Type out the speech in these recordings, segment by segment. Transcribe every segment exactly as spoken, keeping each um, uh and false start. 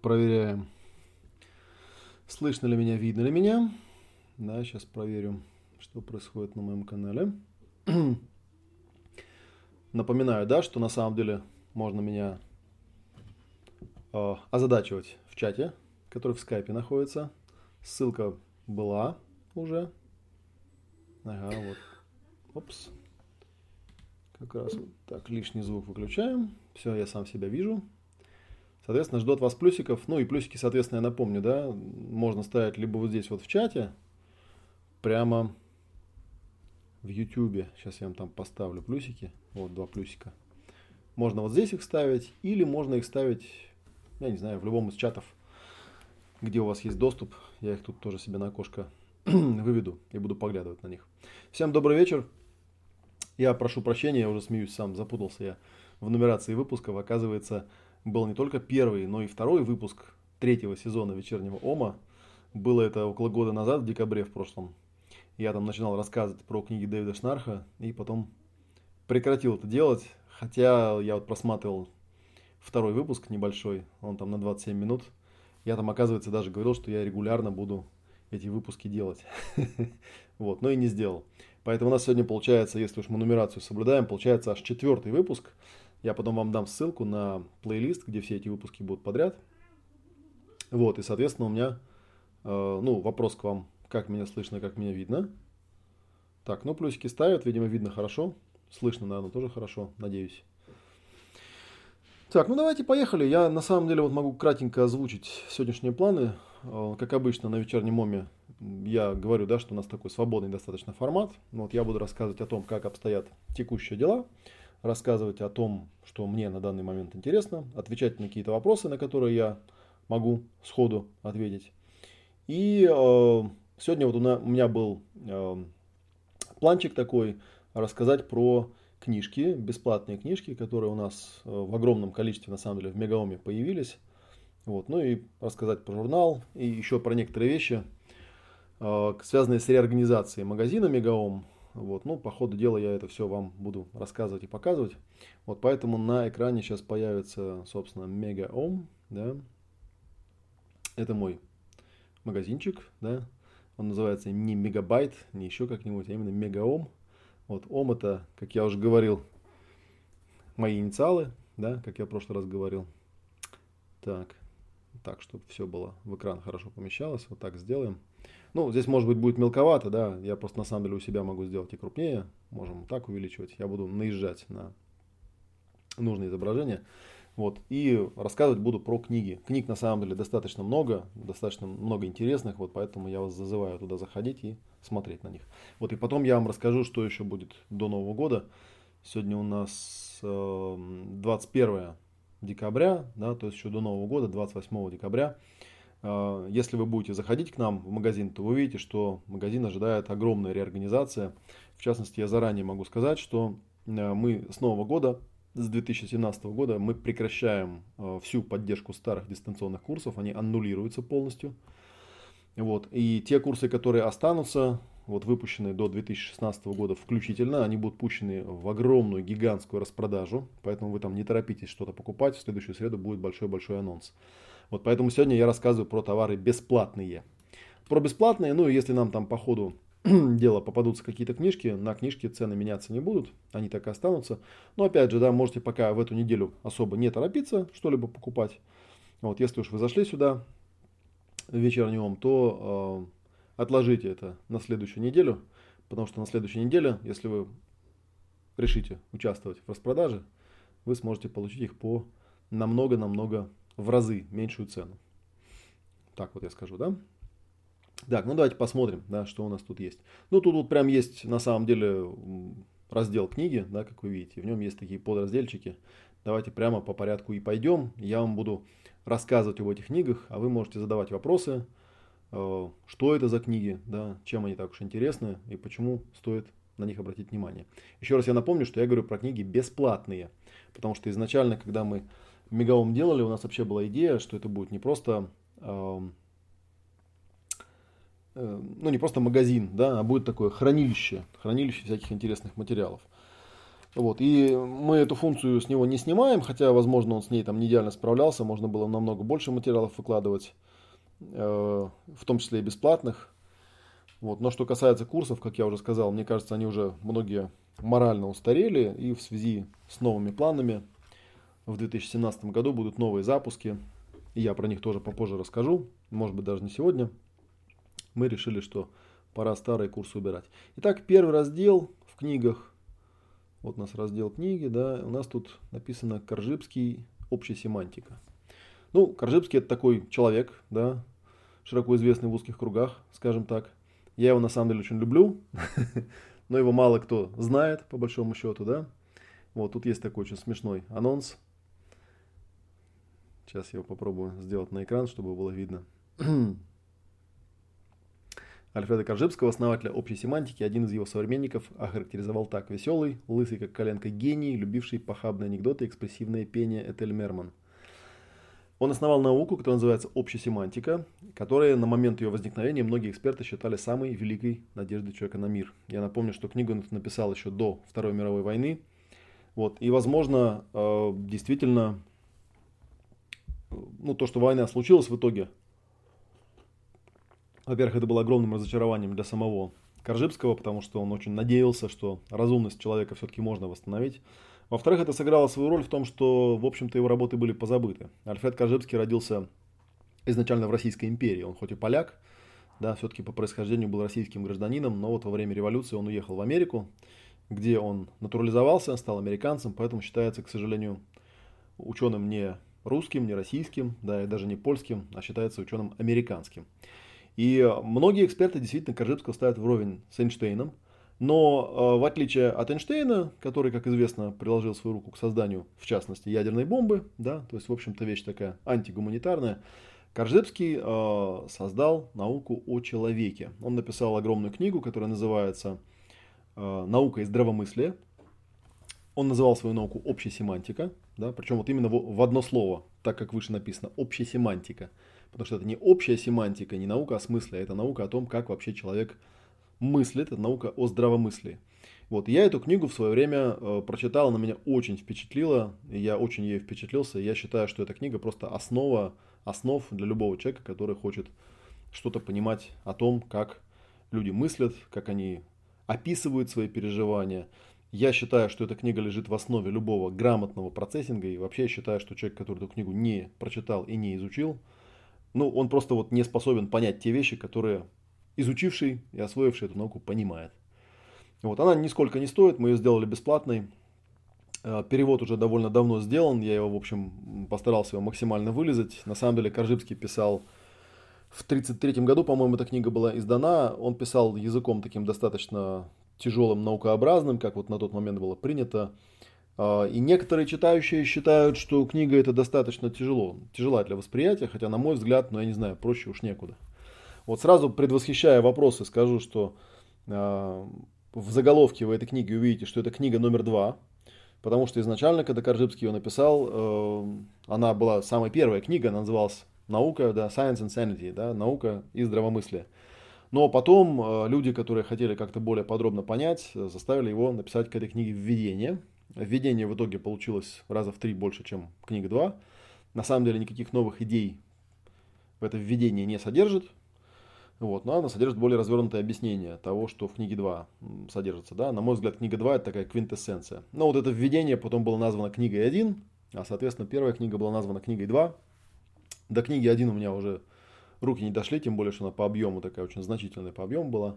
Проверяем, слышно ли меня, видно ли меня. Да, сейчас проверю, что происходит на моем канале. Напоминаю, да, что на самом деле можно меня э, озадачивать в чате, который в скайпе находится. Ссылка была уже. Ага, вот. Опс. Как раз вот так, лишний звук выключаем. Все, я сам себя вижу. Соответственно, жду от вас плюсиков. Ну и плюсики, соответственно, я напомню, да, можно ставить либо вот здесь вот в чате, прямо в YouTube. Сейчас я вам там поставлю плюсики. Вот два плюсика. Можно вот здесь их ставить, или можно их ставить, я не знаю, в любом из чатов, где у вас есть доступ. Я их тут тоже себе на окошко выведу и буду поглядывать на них. Всем добрый вечер. Я прошу прощения, я уже смеюсь сам, запутался я в нумерации выпусков. Оказывается, был не только первый, но и второй выпуск третьего сезона «Вечернего Ома». Было это около года назад, в декабре в прошлом. Я там начинал рассказывать про книги Дэвида Шнарха, и потом прекратил это делать. Хотя я вот просматривал второй выпуск небольшой, он там на двадцать семь минут. Я там, оказывается, даже говорил, что я регулярно буду эти выпуски делать. Вот, но и не сделал. Поэтому у нас сегодня получается, если уж мы нумерацию соблюдаем, получается аж четвертый выпуск. Я потом вам дам ссылку на плейлист, где все эти выпуски будут подряд. Вот, и, соответственно, у меня, э, ну, вопрос к вам, как меня слышно, как меня видно. Так, ну, плюсики ставят, видимо, видно хорошо. Слышно, наверное, тоже хорошо, надеюсь. Так, ну, давайте поехали. Я, на самом деле, вот могу кратенько озвучить сегодняшние планы. Э, как обычно, на вечернем Оме я говорю, да, что у нас такой свободный достаточно формат. Вот я буду рассказывать о том, как обстоят текущие дела. Рассказывать о том, что мне на данный момент интересно, отвечать на какие-то вопросы, на которые я могу сходу ответить. И э, сегодня вот у, на, у меня был э, планчик такой, рассказать про книжки, бесплатные книжки, которые у нас э, в огромном количестве, на самом деле, в Мегаоме появились. Вот, ну и рассказать про журнал и еще про некоторые вещи, э, связанные с реорганизацией магазина Мегаом. Вот, ну, по ходу дела я это все вам буду рассказывать и показывать. Вот, поэтому на экране сейчас появится, собственно, Мегаом, да. Это мой магазинчик, да. Он называется не Мегабайт, не еще как-нибудь, а именно Мегаом. Вот, Ом это, как я уже говорил, мои инициалы, да, как я в прошлый раз говорил. Так, так, чтобы все было в экран хорошо помещалось. Вот так сделаем. Ну, здесь, может быть, будет мелковато, да, я просто на самом деле у себя могу сделать и крупнее, можем так увеличивать, я буду наезжать на нужное изображение, вот, и рассказывать буду про книги. Книг на самом деле достаточно много, достаточно много интересных, вот, поэтому я вас зазываю туда заходить и смотреть на них. Вот, и потом я вам расскажу, что еще будет до Нового года. Сегодня у нас э, двадцать первое декабря, да, то есть еще до Нового года, двадцать восьмого декабря. Если вы будете заходить к нам в магазин, то вы увидите, что магазин ожидает огромная реорганизация. В частности, я заранее могу сказать, что мы с Нового года, с две тысячи семнадцатого года, мы прекращаем всю поддержку старых дистанционных курсов, они аннулируются полностью. Вот. И те курсы, которые останутся, вот выпущенные до две тысячи шестнадцатого года включительно, они будут пущены в огромную гигантскую распродажу, поэтому вы там не торопитесь что-то покупать, в следующую среду будет большой-большой анонс. Вот поэтому сегодня я рассказываю про товары бесплатные. Про бесплатные, ну, если нам там по ходу дела попадутся какие-то книжки, на книжки цены меняться не будут, они так и останутся. Но опять же, да, можете пока в эту неделю особо не торопиться что-либо покупать. Вот, если уж вы зашли сюда в вечерний Ом, то э, отложите это на следующую неделю, потому что на следующей неделе, если вы решите участвовать в распродаже, вы сможете получить их по намного-намного в разы меньшую цену. Так вот я скажу, да? Так, ну давайте посмотрим, да, что у нас тут есть. Ну, тут вот прям есть на самом деле раздел книги, да, как вы видите. В нем есть такие подразделчики. Давайте прямо по порядку и пойдем. Я вам буду рассказывать об этих книгах, а вы можете задавать вопросы, что это за книги, да, чем они так уж интересны и почему стоит на них обратить внимание. Еще раз я напомню, что я говорю про книги бесплатные, потому что изначально, когда мы Мегаом делали, у нас вообще была идея, что это будет не просто, э, э, ну не просто магазин, да, а будет такое хранилище, хранилище всяких интересных материалов. Вот, и мы эту функцию с него не снимаем, хотя, возможно, он с ней там не идеально справлялся, можно было намного больше материалов выкладывать, э, в том числе и бесплатных. Вот. Но что касается курсов, как я уже сказал, мне кажется, они уже многие морально устарели, и в связи с новыми планами в две тысячи семнадцатом году будут новые запуски, и я про них тоже попозже расскажу, может быть, даже не сегодня. Мы решили, что пора старые курсы убирать. Итак, первый раздел в книгах. Вот у нас раздел книги, да, у нас тут написано Коржибский, общая семантика. Ну, Коржибский это такой человек, да, широко известный в узких кругах, скажем так. Я его на самом деле очень люблю, но его мало кто знает, по большому счету, да. Вот тут есть такой очень смешной анонс. Сейчас я его попробую сделать на экран, чтобы было видно. Альфреда Коржибского, основателя общей семантики, один из его современников охарактеризовал так: веселый, лысый как коленка гений, любивший похабные анекдоты и экспрессивное пение Этель Мерман. Он основал науку, которая называется общая семантика, которая на момент ее возникновения многие эксперты считали самой великой надеждой человека на мир. Я напомню, что книгу он написал еще до Второй мировой войны. Вот. И, возможно, действительно, ну, то, что война случилась в итоге, во-первых, это было огромным разочарованием для самого Коржибского, потому что он очень надеялся, что разумность человека все-таки можно восстановить. Во-вторых, это сыграло свою роль в том, что, в общем-то, его работы были позабыты. Альфред Коржибский родился изначально в Российской империи. Он хоть и поляк, да, все-таки по происхождению был российским гражданином, но вот во время революции он уехал в Америку, где он натурализовался, стал американцем, поэтому считается, к сожалению, ученым не русским, не российским, да, и даже не польским, а считается ученым американским. И многие эксперты действительно Коржибского ставят вровень с Эйнштейном, но в отличие от Эйнштейна, который, как известно, приложил свою руку к созданию, в частности, ядерной бомбы, да, то есть, в общем-то, вещь такая антигуманитарная, Коржибский э, создал науку о человеке. Он написал огромную книгу, которая называется э, «Наука и здравомыслие». Он называл свою науку «Общая семантика», да, причем вот именно в, в одно слово, так как выше написано «Общая семантика». Потому что это не общая семантика, не наука о смысле, а это наука о том, как вообще человек мыслит, это наука о здравомыслии. Вот, я эту книгу в свое время э, прочитал, она меня очень впечатлила, и я очень ею впечатлился. Я считаю, что эта книга просто основа основ для любого человека, который хочет что-то понимать о том, как люди мыслят, как они описывают свои переживания. Я считаю, что эта книга лежит в основе любого грамотного процессинга, и вообще я считаю, что человек, который эту книгу не прочитал и не изучил, ну, он просто вот не способен понять те вещи, которые изучивший и освоивший эту науку понимает. Вот, она нисколько не стоит, мы ее сделали бесплатной. Перевод уже довольно давно сделан, я его, в общем, постарался его максимально вылезать. На самом деле, Коржибский писал в тридцать третьем году, по-моему, эта книга была издана. Он писал языком таким достаточно тяжелым, наукообразным, как вот на тот момент было принято. И некоторые читающие считают, что книга эта достаточно тяжело, тяжела для восприятия, хотя, на мой взгляд, ну, я не знаю, проще уж некуда. Вот сразу предвосхищая вопросы, скажу, что э, в заголовке вы этой книги увидите, что это книга номер два, потому что изначально, когда Коржибский ее написал, э, она была самая первая книга, она называлась «Наука», да, «Science and Sanity», да, «Наука и здравомыслие». Но потом э, люди, которые хотели как-то более подробно понять, заставили его написать к этой книге введение. Введение в итоге получилось раза в три больше, чем книга два. На самом деле никаких новых идей в это введение не содержит. Вот, но она содержит более развернутое объяснение того, что в книге два содержится. Да? На мой взгляд, книга два это такая квинтэссенция. Но вот это введение потом было названо книгой один, а соответственно первая книга была названа книгой два. До книги один у меня уже руки не дошли, тем более, что она по объему такая очень значительная по объему была.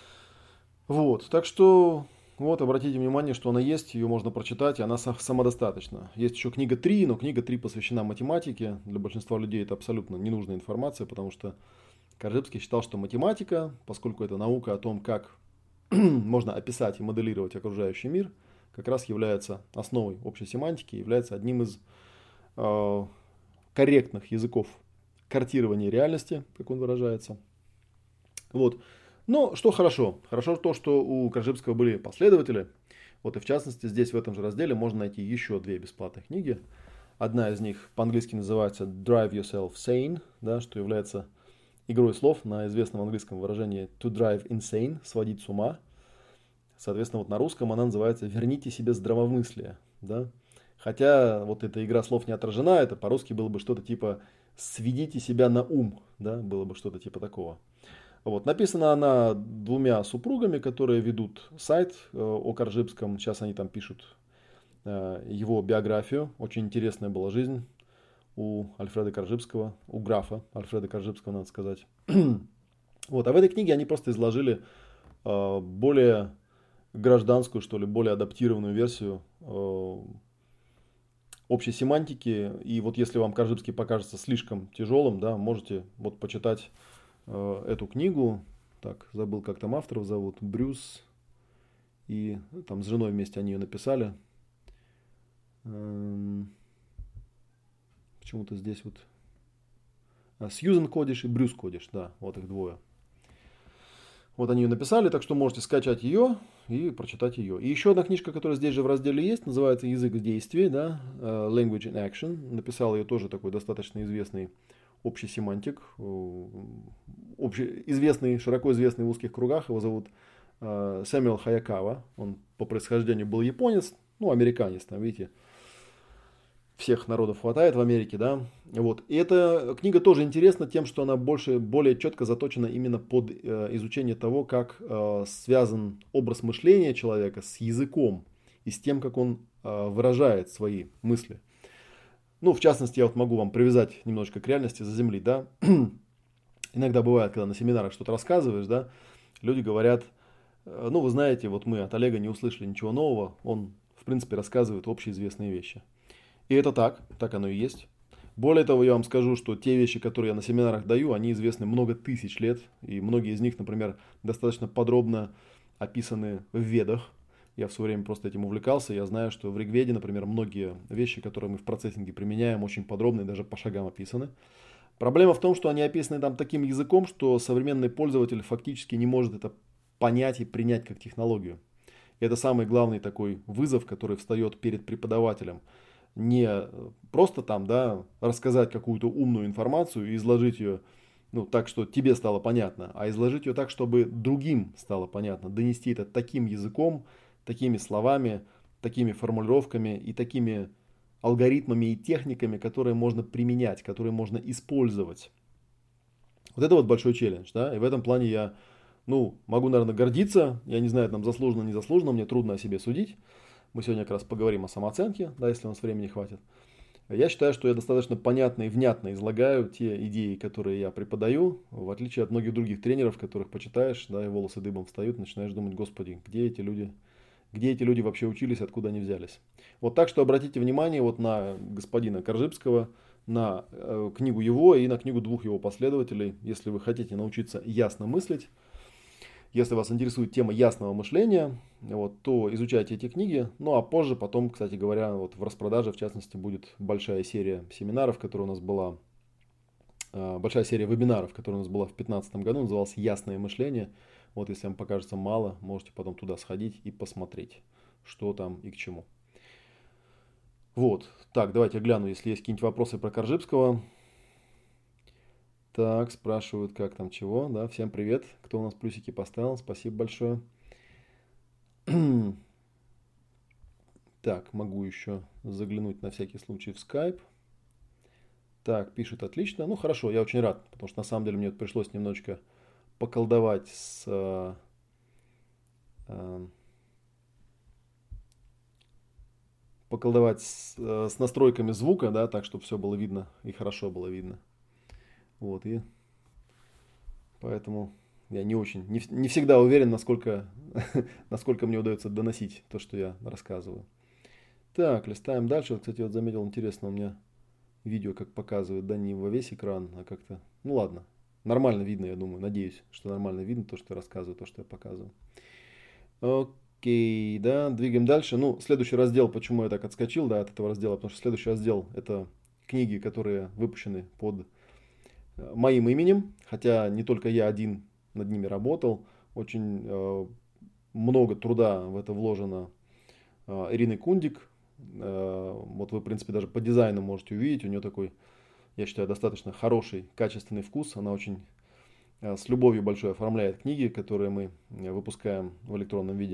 Вот, так что... Вот, обратите внимание, что она есть, ее можно прочитать, и она самодостаточна. Есть еще книга три, но книга три посвящена математике. Для большинства людей это абсолютно ненужная информация, потому что Коржибский считал, что математика, поскольку это наука о том, как можно описать и моделировать окружающий мир, как раз является основой общей семантики, является одним из э, корректных языков картирования реальности, как он выражается. Вот. Но что хорошо? Хорошо то, что у Коржибского были последователи. Вот и в частности здесь в этом же разделе можно найти еще две бесплатные книги. Одна из них по-английски называется Drive Yourself Sane, да, что является игрой слов на известном английском выражении to drive insane, сводить с ума. Соответственно, вот на русском она называется «Верните себе здравомыслие». Да? Хотя вот эта игра слов не отражена, это по-русски было бы что-то типа «Сведите себя на ум». Да? Было бы что-то типа такого. Вот. Написана она двумя супругами, которые ведут сайт э, о Коржибском. Сейчас они там пишут э, его биографию. Очень интересная была жизнь у Альфреда Коржибского, у графа Альфреда Коржибского, надо сказать. Вот. А в этой книге они просто изложили э, более гражданскую, что ли, более адаптированную версию э, общей семантики. И вот если вам Коржибский покажется слишком тяжелым, да, можете вот почитать э, эту книгу. Так, забыл, как там авторов зовут. Брюс и там с женой вместе они ее написали. Эм, почему-то здесь вот а, Сьюзен Кодиш и Брюс Кодиш, да, вот их двое. Вот они ее написали, так что можете скачать ее и прочитать ее. И еще одна книжка, которая здесь же в разделе есть, называется «Язык действий», да, Language in Action. Написал ее тоже такой достаточно известный общий семантик, общий, известный, широко известный в узких кругах. Его зовут Сэмюэл Хаякава. Он по происхождению был японец, ну, американец, там, видите, всех народов хватает в Америке, да. Вот. И эта книга тоже интересна тем, что она больше, более четко заточена именно под э, изучение того, как э, связан образ мышления человека с языком и с тем, как он э, выражает свои мысли. Ну, в частности, я вот могу вам привязать немножко к реальности за земли, да. Иногда бывает, когда на семинарах что-то рассказываешь, да, люди говорят, э, ну, вы знаете, вот мы от Олега не услышали ничего нового, он, в принципе, рассказывает общеизвестные вещи. И это так, так оно и есть. Более того, я вам скажу, что те вещи, которые я на семинарах даю, они известны много тысяч лет. И многие из них, например, достаточно подробно описаны в Ведах. Я в свое время просто этим увлекался. Я знаю, что в Ригведе, например, многие вещи, которые мы в процессинге применяем, очень подробно и даже по шагам описаны. Проблема в том, что они описаны там таким языком, что современный пользователь фактически не может это понять и принять как технологию. И это самый главный такой вызов, который встает перед преподавателем. Не просто там, да, рассказать какую-то умную информацию и изложить ее, ну, так, что тебе стало понятно, а изложить ее так, чтобы другим стало понятно, донести это таким языком, такими словами, такими формулировками и такими алгоритмами и техниками, которые можно применять, которые можно использовать. Вот это вот большой челлендж, да, и в этом плане я, ну, могу, наверное, гордиться, я не знаю, там, заслуженно, не заслуженно, мне трудно о себе судить. Мы сегодня как раз поговорим о самооценке, да, если у нас времени хватит. Я считаю, что я достаточно понятно и внятно излагаю те идеи, которые я преподаю, в отличие от многих других тренеров, которых почитаешь, да, и волосы дыбом встают, начинаешь думать, господи, где эти люди, где эти люди вообще учились, откуда они взялись. Вот так что обратите внимание вот на господина Коржибского, на э, книгу его и на книгу двух его последователей, если вы хотите научиться ясно мыслить. Если вас интересует тема ясного мышления, вот, то изучайте эти книги. Ну а позже, потом, кстати говоря, вот в распродаже, в частности, будет большая серия семинаров, которая у нас была, э, большая серия вебинаров, которая у нас была в две тысячи пятнадцатом году, называлась «Ясное мышление». Вот если вам покажется мало, можете потом туда сходить и посмотреть, что там и к чему. Вот, так, давайте гляну, если есть какие-нибудь вопросы про Коржибского. Так, спрашивают, как там чего. Да, всем привет. Кто у нас плюсики поставил? Спасибо большое. Так, могу еще заглянуть на всякий случай в Skype. Так, пишет отлично. Ну, хорошо, я очень рад, потому что на самом деле мне пришлось немножечко поколдовать с, э, э, поколдовать с, э, с настройками звука, да, так, чтобы все было видно и хорошо было видно. Вот, и поэтому я не очень, не, не всегда уверен, насколько, насколько мне удается доносить то, что я рассказываю. Так, листаем дальше. Вот, кстати, вот заметил, интересно, у меня видео как показывает, да, не во весь экран, а как-то, ну ладно, нормально видно, я думаю, надеюсь, что нормально видно то, что я рассказываю, то, что я показываю. Окей, да, двигаем дальше. Ну, следующий раздел, почему я так отскочил, да, от этого раздела, потому что следующий раздел – это книги, которые выпущены под моим именем, хотя не только я один над ними работал, очень э, много труда в это вложено э, Ириной Кундик. Э, вот вы, в принципе, даже по дизайну можете увидеть, у нее такой, я считаю, достаточно хороший, качественный вкус. Она очень э, с любовью большой оформляет книги, которые мы выпускаем в электронном виде.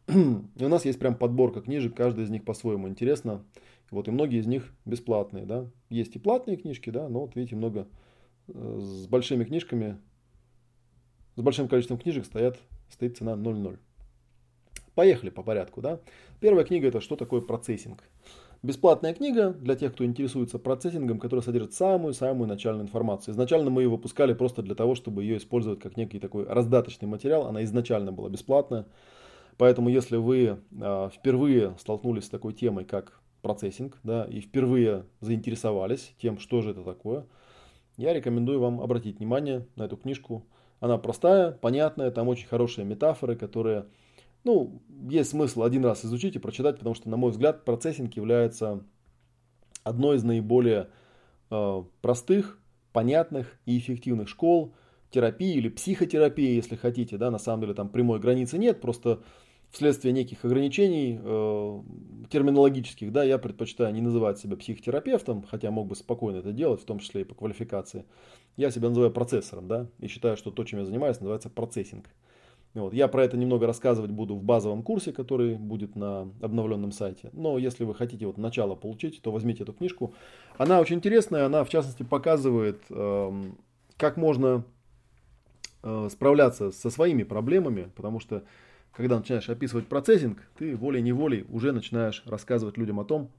И у нас есть прям подборка книжек, каждая из них по-своему интересна. Вот, и многие из них бесплатные, да. Есть и платные книжки, да, но вот видите, много э, с большими книжками, с большим количеством книжек стоят, стоит цена ноль ноль. Поехали по порядку, да. Первая книга — это «Что такое процессинг?». Бесплатная книга для тех, кто интересуется процессингом, которая содержит самую-самую начальную информацию. Изначально мы ее выпускали просто для того, чтобы ее использовать как некий такой раздаточный материал. Она изначально была бесплатная. Поэтому если вы э, впервые столкнулись с такой темой, как процессинг, да, и впервые заинтересовались тем, что же это такое, я рекомендую вам обратить внимание на эту книжку. Она простая, понятная, там очень хорошие метафоры, которые, ну, есть смысл один раз изучить и прочитать, потому что, на мой взгляд, процессинг является одной из наиболее э, простых, понятных и эффективных школ терапии или психотерапии, если хотите, да, на самом деле там прямой границы нет, просто вследствие неких ограничений э, терминологических, да, я предпочитаю не называть себя психотерапевтом, хотя мог бы спокойно это делать, в том числе и по квалификации. Я себя называю процессором, да, и считаю, что то, чем я занимаюсь, называется процессинг. Вот. Я про это немного рассказывать буду в базовом курсе, который будет на обновленном сайте. Но если вы хотите вот начало получить, то возьмите эту книжку. Она очень интересная, она в частности показывает, э, как можно э, справляться со своими проблемами, потому что когда начинаешь описывать процессинг, ты волей-неволей уже начинаешь рассказывать людям о том,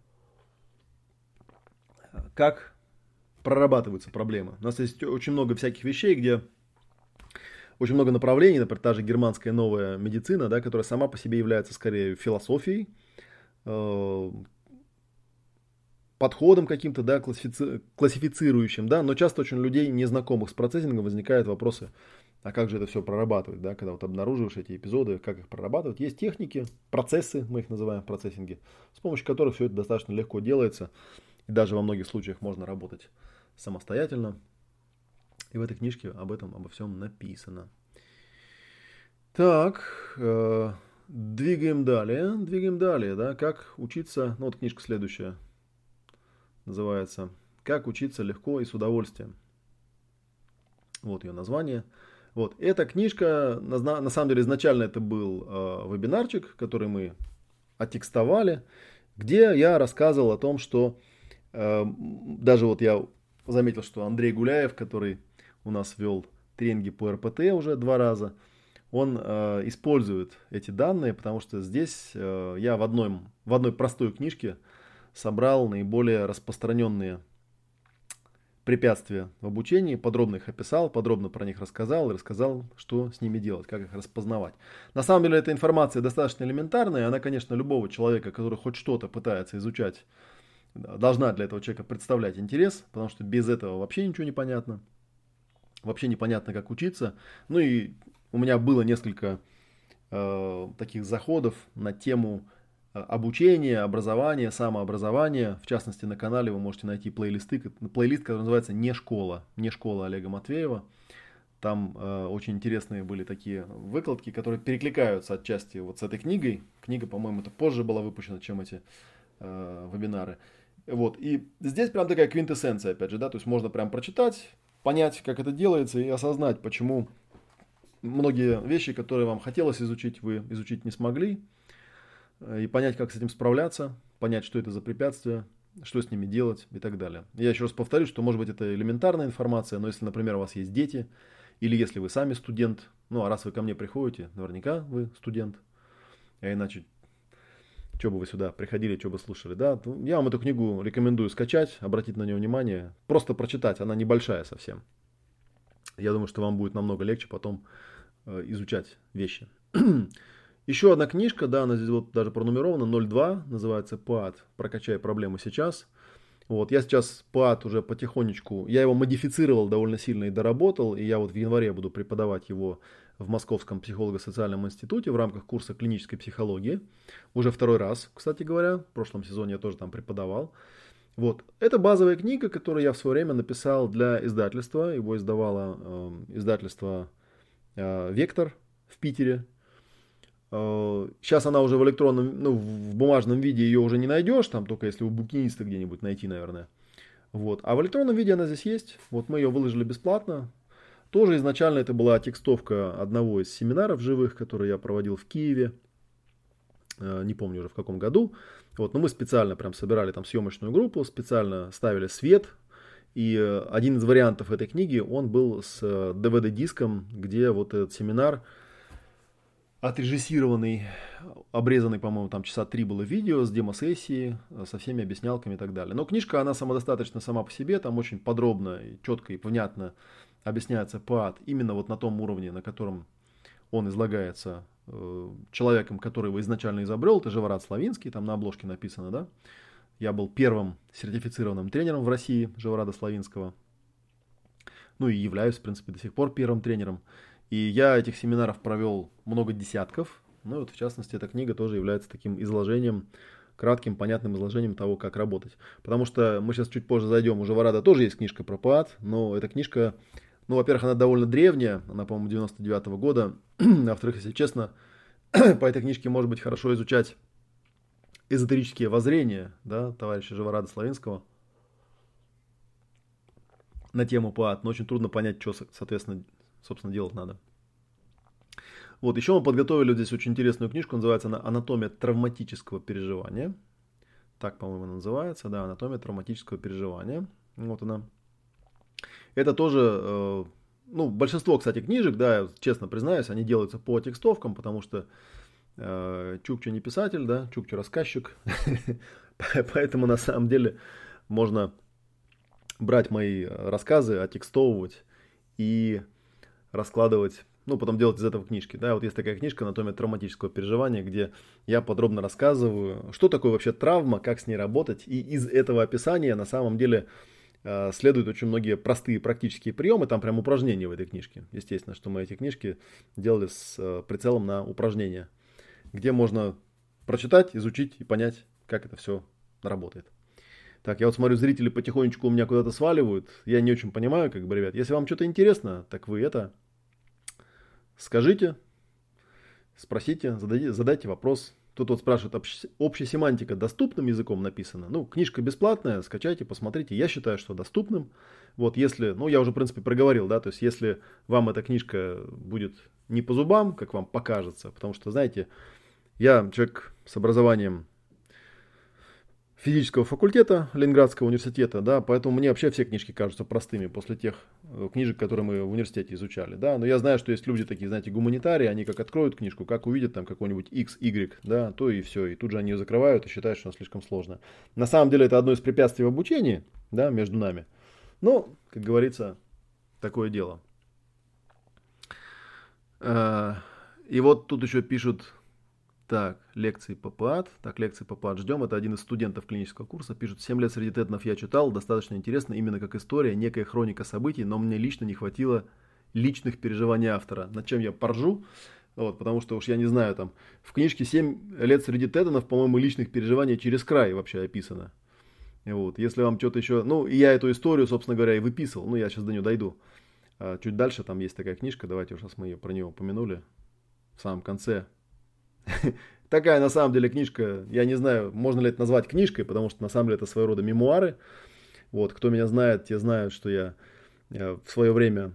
как прорабатываются проблемы. У нас есть очень много всяких вещей, где очень много направлений, например, та же германская новая медицина, да, которая сама по себе является скорее философией, э, подходом каким-то, да, классифици- классифицирующим, да, но часто очень людей, незнакомых с процессингом, возникают вопросы, а как же это все прорабатывать, да, когда вот обнаруживаешь эти эпизоды, как их прорабатывать. Есть техники, процессы, мы их называем процессинги, с помощью которых все это достаточно легко делается, и даже во многих случаях можно работать самостоятельно. И в этой книжке об этом, обо всем написано. Так, э, двигаем далее, двигаем далее, да, как учиться, ну вот книжка следующая, называется «Как учиться легко и с удовольствием». Вот ее название. Вот, эта книжка, на, на самом деле, изначально это был э, вебинарчик, который мы оттекстовали, где я рассказывал о том, что э, даже вот я заметил, что Андрей Гуляев, который у нас вел тренинги по эр пэ тэ уже два раза, он э, использует эти данные, потому что здесь э, я в, одном, в одной простой книжке собрал наиболее распространенные препятствия в обучении, подробно их описал, подробно про них рассказал и рассказал, что с ними делать, как их распознавать. На самом деле эта информация достаточно элементарная, она, конечно, любого человека, который хоть что-то пытается изучать, должна для этого человека представлять интерес, потому что без этого вообще ничего не понятно, вообще непонятно, как учиться. Ну и у меня было несколько э, таких заходов на тему обучение, образование, самообразование. В частности, на канале вы можете найти плейлисты, плейлист, который называется «Не школа», «Не школа» Олега Матвеева. Там э, очень интересные были такие выкладки, которые перекликаются отчасти вот с этой книгой. Книга, по-моему, это позже была выпущена, чем эти э, вебинары. Вот. И здесь прям такая квинтэссенция, опять же, да, то есть можно прям прочитать, понять, как это делается, и осознать, почему многие вещи, которые вам хотелось изучить, вы изучить не смогли. И понять, как с этим справляться, понять, что это за препятствия, что с ними делать и так далее. Я еще раз повторю, что может быть это элементарная информация, но если, например, у вас есть дети, или если вы сами студент, ну а раз вы ко мне приходите, наверняка вы студент, а иначе, что бы вы сюда приходили, что бы слушали, да, я вам эту книгу рекомендую скачать, обратить на нее внимание, просто прочитать, она небольшая совсем. Я думаю, что вам будет намного легче потом э, изучать вещи. Еще одна книжка, да, она здесь вот даже пронумерована, ноль два, называется «ПАД. Прокачай проблему сейчас». Вот, я сейчас ПАД уже потихонечку, я его модифицировал довольно сильно и доработал, и я вот в январе буду преподавать его в Московском психолого-социальном институте в рамках курса клинической психологии. Уже второй раз, кстати говоря, в прошлом сезоне я тоже там преподавал. Вот, это базовая книга, которую я в свое время написал для издательства, его издавало э, издательство э, «Вектор» в Питере. Сейчас она уже в электронном, ну, в бумажном виде ее уже не найдешь, там только если у букиниста где-нибудь найти, наверное. Вот. А в электронном виде она здесь есть. Вот мы ее выложили бесплатно. Тоже изначально это была текстовка одного из семинаров живых, который я проводил в Киеве. не помню уже в каком году. Вот, но мы специально прям собирали там съемочную группу, специально ставили свет. И один из вариантов этой книги, он был с ди ви ди-диском, где вот этот семинар отрежиссированный, обрезанный, по-моему, там часа три было видео с демо-сессией, со всеми объяснялками и так далее. Но книжка, она самодостаточна сама по себе, там очень подробно, и четко и понятно объясняется ПААД именно вот на том уровне, на котором он излагается э, человеком, который его изначально изобрел, это Живорад Славинский, там на обложке написано, да. Я был первым сертифицированным тренером в России Живорада Славинского. Ну и являюсь, в принципе, до сих пор первым тренером. И я этих семинаров провел много десятков. Ну и вот, в частности, эта книга тоже является таким изложением, кратким, понятным изложением того, как работать. Потому что мы сейчас чуть позже зайдем, у Живорада тоже есть книжка про ПААД, но эта книжка, ну, во-первых, она довольно древняя, она, по-моему, девяносто девятого года. Во-вторых, если честно, по этой книжке может быть хорошо изучать эзотерические воззрения, да, товарища Живорада Славинского на тему ПААД, но очень трудно понять, что, соответственно, собственно, делать надо. Вот, еще мы подготовили здесь очень интересную книжку, называется она «Анатомия травматического переживания». Так, по-моему, она называется, да, «Анатомия травматического переживания». Вот она. Это тоже, э, ну, большинство, кстати, книжек, да, честно признаюсь, они делаются по текстовкам, потому что э, Чукча не писатель, да, Чукча рассказчик, поэтому на самом деле можно брать мои рассказы, отекстовывать и раскладывать, ну, потом делать из этого книжки, да, вот есть такая книжка «Анатомия травматического переживания», где я подробно рассказываю, что такое вообще травма, как с ней работать, и из этого описания на самом деле э, следуют очень многие простые практические приемы, там прям упражнения в этой книжке, естественно, что мы эти книжки делали с э, прицелом на упражнения, где можно прочитать, изучить и понять, как это все работает. Так, я вот смотрю, зрители потихонечку у меня куда-то сваливают. Я не очень понимаю, как бы, ребят. Если вам что-то интересно, так вы это скажите, спросите, задайте, задайте вопрос. Тут вот спрашивают, общ, общая семантика доступным языком написана. Ну, книжка бесплатная, скачайте, посмотрите. Я считаю, что доступным. Вот если, ну, я уже, в принципе, проговорил, да, то есть если вам эта книжка будет не по зубам, как вам покажется, потому что, знаете, я человек с образованием физического факультета Ленинградского университета, да, поэтому мне вообще все книжки кажутся простыми после тех книжек, которые мы в университете изучали, да, но я знаю, что есть люди такие, знаете, гуманитарии, они как откроют книжку, как увидят там какой-нибудь X, Y, да, то и все, и тут же они ее закрывают и считают, что она слишком сложная. На самом деле это одно из препятствий в обучении, да, между нами, но, как говорится, такое дело. И вот тут еще пишут... Так, лекции по ПААД. Так, лекции по ПААД ждем. Это один из студентов клинического курса. Пишут, семь лет среди тетанов я читал. Достаточно интересно, именно как история, некая хроника событий, но мне лично не хватило личных переживаний автора. Над чем я поржу, вот, потому что уж я не знаю, там в книжке семь лет среди тетанов, по-моему, личных переживаний через край вообще описано. Вот, если вам что-то еще... Ну, и я эту историю, собственно говоря, и выписывал. Ну, я сейчас до нее дойду. А чуть дальше там есть такая книжка. Давайте уж раз мы ее про нее упомянули. В самом конце. Такая на самом деле книжка, я не знаю, можно ли это назвать книжкой, потому что на самом деле это своего рода мемуары. Вот, кто меня знает, те знают, что я, я в свое время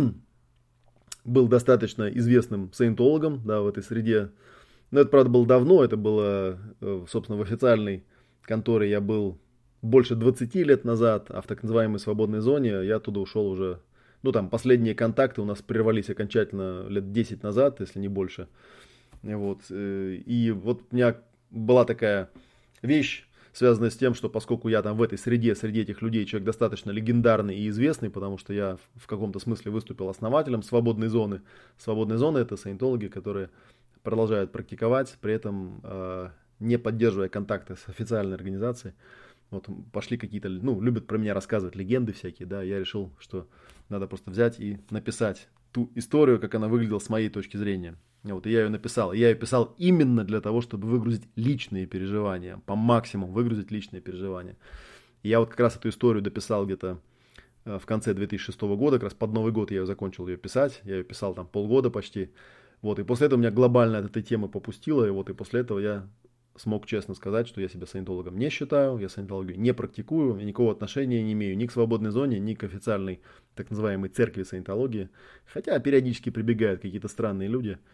был достаточно известным саентологом, да, в этой среде. Но это, правда, было давно, это было, собственно, в официальной конторе я был больше двадцати лет назад, а в так называемой свободной зоне я оттуда ушел уже, ну там последние контакты у нас прервались окончательно лет десять назад, если не больше. Вот. И вот у меня была такая вещь, связанная с тем, что поскольку я там в этой среде, среди этих людей человек достаточно легендарный и известный, потому что я в каком-то смысле выступил основателем свободной зоны. Свободная зона — это саентологи, которые продолжают практиковать, при этом э, не поддерживая контакты с официальной организацией. Вот пошли какие-то, ну, любят про меня рассказывать легенды всякие, да, я решил, что надо просто взять и написать ту историю, как она выглядела с моей точки зрения. Вот, и я ее написал. И я ее писал именно для того, чтобы выгрузить личные переживания, по максимуму выгрузить личные переживания. И я вот как раз эту историю дописал где-то в конце две тысячи шестого года, как раз под Новый год я ее закончил ее писать. Я ее писал там полгода почти. Вот, и после этого меня глобально от этой темы попустило. И вот и после этого я смог честно сказать, что я себя саентологом не считаю, я саентологию не практикую, я никакого отношения не имею ни к свободной зоне, ни к официальной так называемой церкви саентологии. Хотя периодически прибегают какие-то странные люди.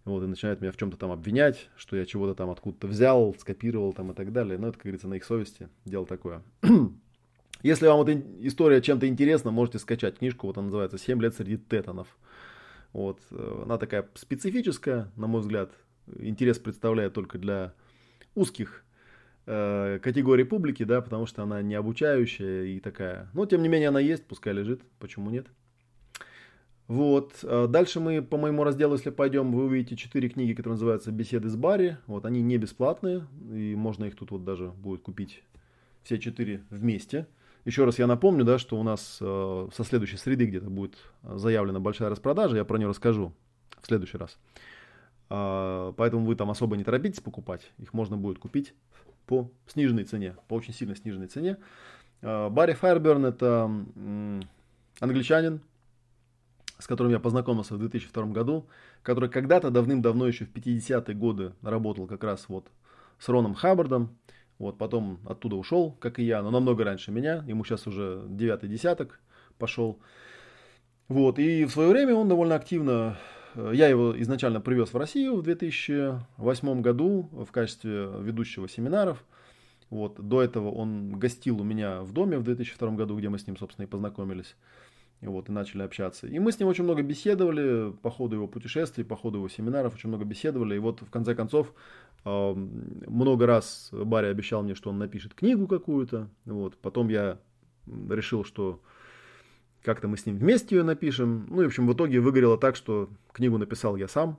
Вот, и начинают меня в чем-то там обвинять, что я чего-то там откуда-то взял, скопировал там и так далее. Но это, как говорится, на их совести. Дело такое. Если вам эта история чем-то интересна, можете скачать книжку. Вот она называется «Семь лет среди тетанов». Вот. Она такая специфическая, на мой взгляд. Интерес представляет только для узких э, категорий публики, да, потому что она не обучающая и такая. Но, тем не менее, она есть, пускай лежит. Почему нет? Вот. Дальше мы по моему разделу, если пойдем, вы увидите четыре книги, которые называются «Беседы с Барри». Вот, они не бесплатные, и можно их тут вот даже будет купить все четыре вместе. Еще раз я напомню, да, что у нас э, со следующей среды где-то будет заявлена большая распродажа, я про нее расскажу в следующий раз. Э, поэтому вы там особо не торопитесь покупать, их можно будет купить по сниженной цене, по очень сильно сниженной цене. Э, Барри Файерберн — это э, англичанин, с которым я познакомился в две тысячи втором году, который когда-то давным-давно, еще в пятидесятые годы, работал как раз вот с Роном Хаббардом. Вот, потом оттуда ушел, как и я, но намного раньше меня. Ему сейчас уже девятый десяток пошел. Вот, и в свое время он довольно активно... Я его изначально привез в Россию в две тысячи восьмом году в качестве ведущего семинаров. Вот, до этого он гостил у меня в доме в две тысячи втором году, где мы с ним, собственно, и познакомились. Вот, и начали общаться. И мы с ним очень много беседовали по ходу его путешествий, по ходу его семинаров, очень много беседовали. И вот, в конце концов, много раз Барри обещал мне, что он напишет книгу какую-то. Вот. Потом я решил, что как-то мы с ним вместе ее напишем. Ну и, в общем, в итоге выгорело так, что книгу написал я сам.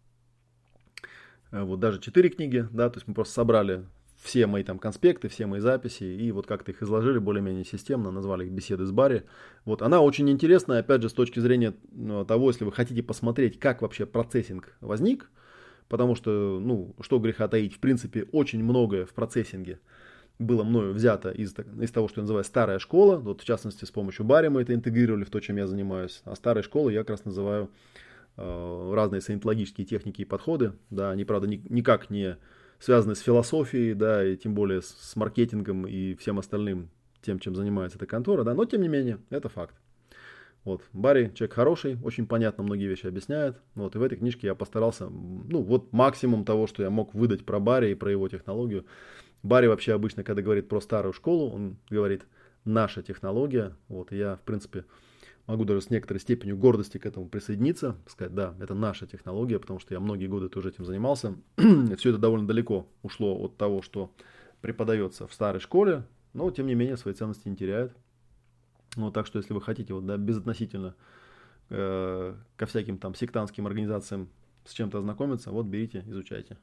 Вот даже четыре книги, да, то есть мы просто собрали все мои там конспекты, все мои записи, и вот как-то их изложили более-менее системно, назвали их «Беседы с Барри». Вот, она очень интересная, опять же, с точки зрения того, если вы хотите посмотреть, как вообще процессинг возник, потому что, ну, что греха таить, в принципе, очень многое в процессинге было мною взято из, из того, что я называю старая школа. Вот, в частности, с помощью Барри мы это интегрировали в то, чем я занимаюсь. А старой школой я как раз называю э, разные саентологические техники и подходы. Да, они, правда, ни, никак не связаны с философией, да, и тем более с, с маркетингом и всем остальным, тем, чем занимается эта контора, да, но тем не менее, это факт. Вот, Барри человек хороший, очень понятно многие вещи объясняет. Вот, и в этой книжке я постарался, ну, вот максимум того, что я мог выдать про Барри и про его технологию. Барри вообще обычно, когда говорит про старую школу, он говорит «наша технология». Вот, и я, в принципе, могу даже с некоторой степенью гордости к этому присоединиться, сказать, да, это наша технология, потому что я многие годы тоже этим занимался. Все это довольно далеко ушло от того, что преподается в старой школе, но, тем не менее, свои ценности не теряет. Ну, так что, если вы хотите вот, да, безотносительно э, ко всяким там сектантским организациям с чем-то ознакомиться, вот берите, изучайте.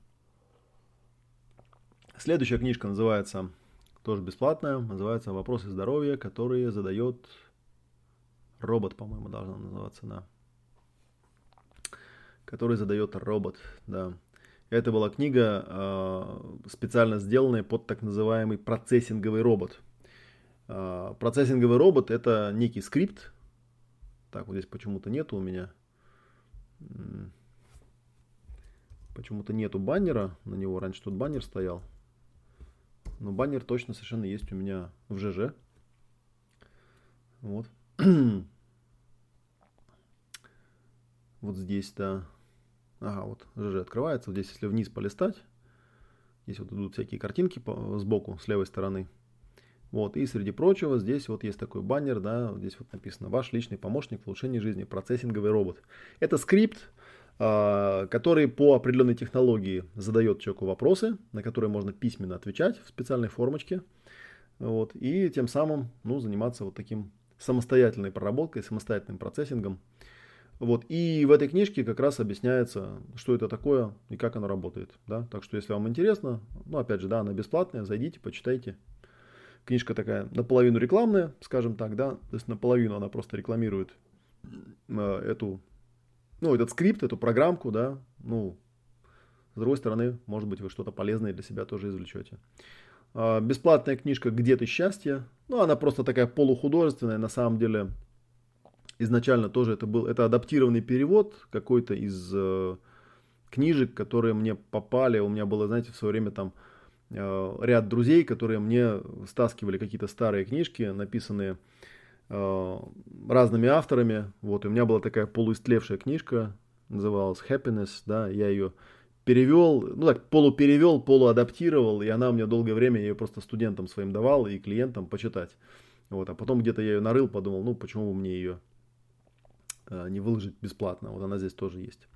Следующая книжка называется, тоже бесплатная, называется «Вопросы здоровья, которые задает робот», по-моему, должна называться, да. Который задает робот, да. Это была книга, э, специально сделанная под так называемый процессинговый робот. Процессинговый робот — это некий скрипт. Так, вот здесь почему-то нету у меня. Почему-то нету баннера на него. Раньше тут баннер стоял. Но баннер точно совершенно есть у меня в ЖЖ. Вот. Вот здесь, да. Ага, вот ЖЖ открывается. Вот здесь, если вниз полистать, здесь вот идут всякие картинки по, сбоку, с левой стороны. Вот, и среди прочего, здесь вот есть такой баннер, да, вот здесь вот написано «Ваш личный помощник в улучшении жизни, процессинговый робот». Это скрипт, который по определенной технологии задает человеку вопросы, на которые можно письменно отвечать в специальной формочке, вот, и тем самым, ну, заниматься вот таким самостоятельной проработкой, самостоятельным процессингом. Вот, и в этой книжке как раз объясняется, что это такое и как оно работает, да, так что если вам интересно, ну, опять же, да, она бесплатная, зайдите, почитайте. Книжка такая наполовину рекламная, скажем так, да, то есть наполовину она просто рекламирует э, эту, ну, этот скрипт, эту программку, да, ну, с другой стороны, может быть, вы что-то полезное для себя тоже извлечете. Э, бесплатная книжка «Где ты счастье?», ну, она просто такая полухудожественная, на самом деле, изначально тоже это был, это адаптированный перевод какой-то из э, книжек, которые мне попали, у меня было, знаете, в свое время там ряд друзей, которые мне стаскивали какие-то старые книжки, написанные э, разными авторами. Вот, и у меня была такая полуистлевшая книжка, называлась Happiness, да, я ее перевел, ну так, полуперевел, полуадаптировал, и она у меня долгое время, я ее просто студентам своим давал и клиентам почитать. Вот, а потом где-то я ее нарыл, подумал, ну почему бы мне ее э, не выложить бесплатно, вот она здесь тоже есть.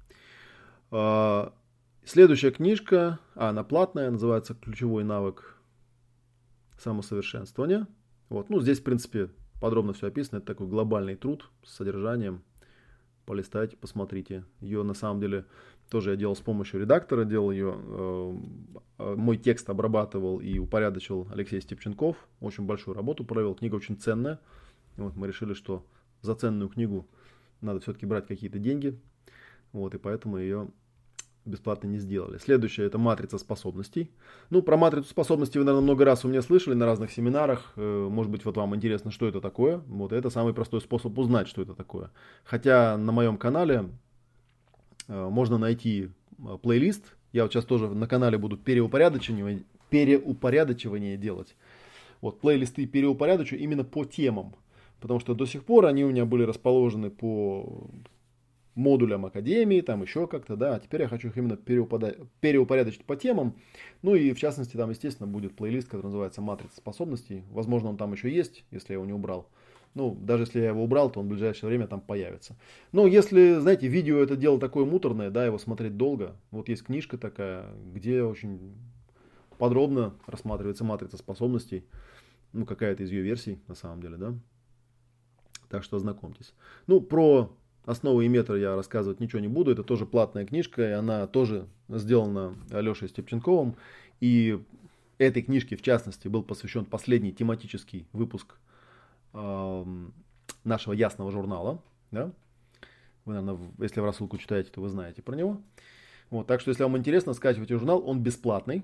Э, следующая книжка, а, она платная, называется «Ключевой навык самосовершенствования». Вот, ну здесь, в принципе, подробно все описано, это такой глобальный труд с содержанием. Полистайте, посмотрите. Ее на самом деле тоже я делал с помощью редактора, делал ее, э, мой текст обрабатывал и упорядочил Алексей Степченков. Очень большую работу провел, книга очень ценная. Вот мы решили, что за ценную книгу надо все-таки брать какие-то деньги. Вот, и поэтому ее бесплатно не сделали. Следующее — это матрица способностей. Ну, про матрицу способностей вы, наверное, много раз у меня слышали на разных семинарах. Может быть, вот вам интересно, что это такое. Вот это самый простой способ узнать, что это такое. Хотя на моем канале можно найти плейлист. Я вот сейчас тоже на канале буду переупорядочивание, переупорядочивание делать. Вот плейлисты переупорядочу именно по темам. Потому что до сих пор они у меня были расположены по модулям академии, там еще как-то, да, а теперь я хочу их именно переупорядочить по темам, ну и в частности там, естественно, будет плейлист, который называется «Матрица способностей», возможно, он там еще есть, если я его не убрал, ну, даже если я его убрал, то он в ближайшее время там появится. Но если, знаете, видео это дело такое муторное, да, его смотреть долго, вот есть книжка такая, где очень подробно рассматривается матрица способностей, ну, какая-то из ее версий, на самом деле, да, так что ознакомьтесь. Ну, про основы и метры я рассказывать ничего не буду. Это тоже платная книжка, и она тоже сделана Алешей Степченковым. И этой книжке, в частности, был посвящен последний тематический выпуск э, нашего ясного журнала. Да? Вы, наверное, если в рассылку читаете, то вы знаете про него. Вот, так что, если вам интересно, скачивайте журнал, он бесплатный.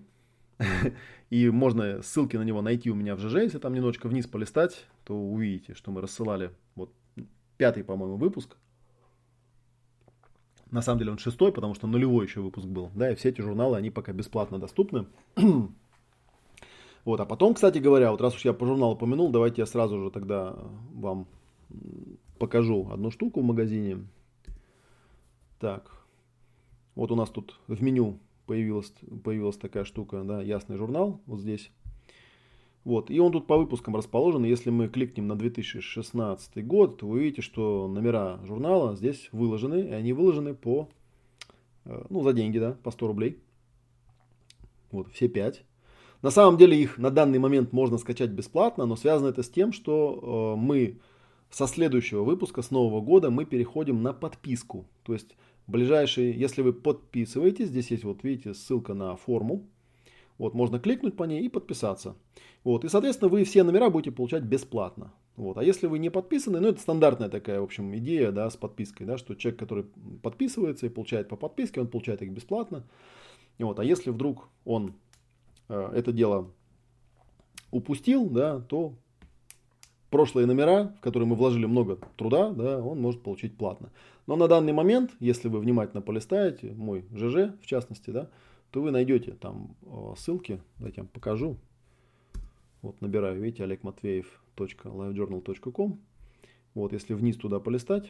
И можно ссылки на него найти у меня в ЖЖ. Если там немножечко вниз полистать, то увидите, что мы рассылали вот пятый, по-моему, выпуск. На самом деле он шестой, потому что нулевой еще выпуск был. Да, и все эти журналы, они пока бесплатно доступны. Вот, а потом, кстати говоря, вот раз уж я по журналу упомянул, давайте я сразу же тогда вам покажу одну штуку в магазине. Так, вот у нас тут в меню появилась, появилась такая штука, да, ясный журнал, вот здесь. Вот, и он тут по выпускам расположен. Если мы кликнем на две тысячи шестнадцатый год, то вы увидите, что номера журнала здесь выложены, и они выложены по, ну, за деньги, да, по сто рублей. Вот, все пять. На самом деле их на данный момент можно скачать бесплатно, но связано это с тем, что мы со следующего выпуска, с нового года, мы переходим на подписку. То есть ближайшие, если вы подписываетесь, здесь есть, вот видите, ссылка на форму. Вот, можно кликнуть по ней и подписаться. Вот, и, соответственно, вы все номера будете получать бесплатно. Вот, а если вы не подписаны, ну, это стандартная такая, в общем, идея, да, с подпиской, да, что человек, который подписывается и получает по подписке, он получает их бесплатно. Вот, а если вдруг он э, это дело упустил, да, то прошлые номера, в которые мы вложили много труда, да, он может получить платно. Но на данный момент, если вы внимательно полистаете, мой ЖЖ, в частности, да, то вы найдете там ссылки, давайте я вам покажу. Вот набираю, видите, олег матвеев точка лайфджорнал точка ком. Вот, если вниз туда полистать,